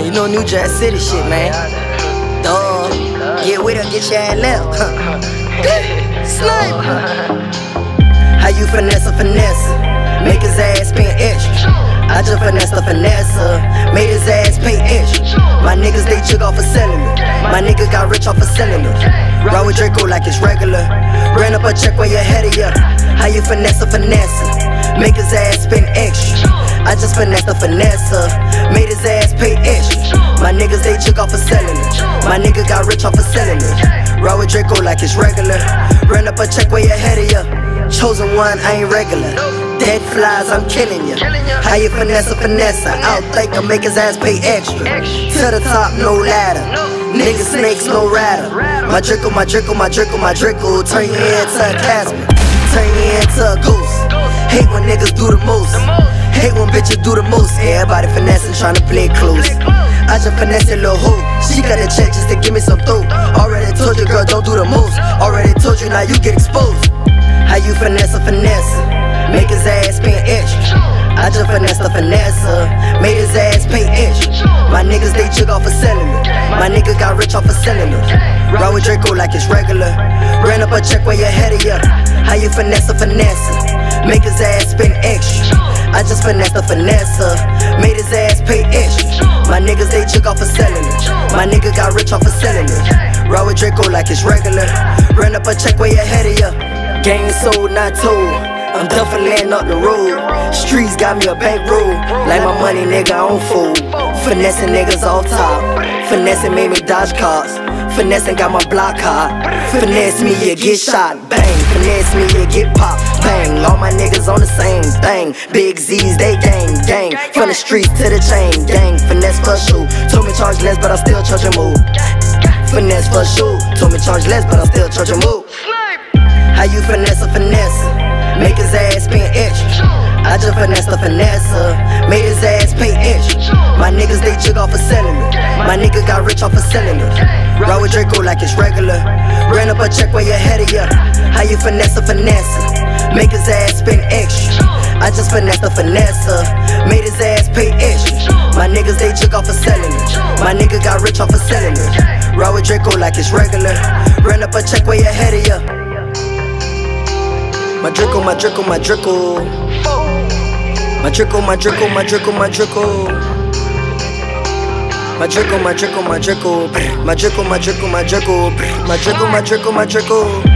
You know New Jack City shit, man. Dog, get with her, get your ass left. Snipe. How you finesse a finesse? Make his ass spend extra. I just finessed a finesse, made his ass pay extra. My niggas, they took off for selling me. My nigga got rich off for selling me. Ride with Draco like it's regular. Ran up a check way ahead of ya. How you finesse a finesse? Make his ass spend extra. I just finessed a finesse, made his ass pay extra. My niggas, they took off for selling me. My nigga got rich off for selling me. Ride with Draco like it's regular. Ran up a check way ahead of ya. Chosen one, I ain't regular. Dead flies, I'm killing ya. How you finesse a finesse? Out think I make his ass pay extra. To the top, no ladder. Niggas snakes, no rattle. My Draco, my Draco, my Draco, my Draco. Turn you into a Casper. Turn you into a ghost. Hate when niggas do the most. Hate when bitches do the most. Everybody finessing, tryna play it close. I just finesse a little hoe. She got a check just to give me some throat. Already told you, girl, don't do the most. Already told you, now you get exposed. How you finesse a finesse? Make his ass spend extra. I just finessed a finesse, made his ass pay extra. My niggas, they took off for selling me. My nigga got rich off for selling me. Ride with Draco like it's regular. Ran up a check way ahead of ya. How you finesse a finesse? Make his ass spend extra. I just finessed a finesse, made his ass pay extra. My niggas, they took off for selling me. My nigga got rich off for selling me. Ride with Draco like it's regular. Ran up a check way ahead of ya. Game sold, not told. I'm done for laying up the road. Streets got me a bankroll. Like my money, nigga, I don't fold. Finessing niggas off top. Finessing made me dodge cars. Finessing got my block hot. Finesse me, you get shot. Bang. Finesse me, you get popped. Bang. All my niggas on the same thing. Big Z's, they gang, gang. From the streets to the chain, gang. Finesse for shoe. Told me charge less, but I still charge a move. Finesse for shoe. Told me charge less, but I still charge a move. How you finesse a finesse? Make his ass spend extra. I just finessed a finesse, made his ass pay extra. My niggas, they took off for selling me. My nigga got rich off for selling me. Ride with Draco like it's regular. Ran up a check way ahead of ya. How you finesse a finesse? Make his ass spend extra. I just finessed a finesse, made his ass pay extra. My niggas, they took off for selling me. My nigga got rich off for selling me. Ride with Draco like it's regular. Ran up a check way ahead of ya. My Draco, my Draco, my Draco. My Draco, my Draco, my Draco, my Draco. My Draco, my Draco, my Draco. My Draco, my Draco, my Draco. My Draco, my Draco, my Draco.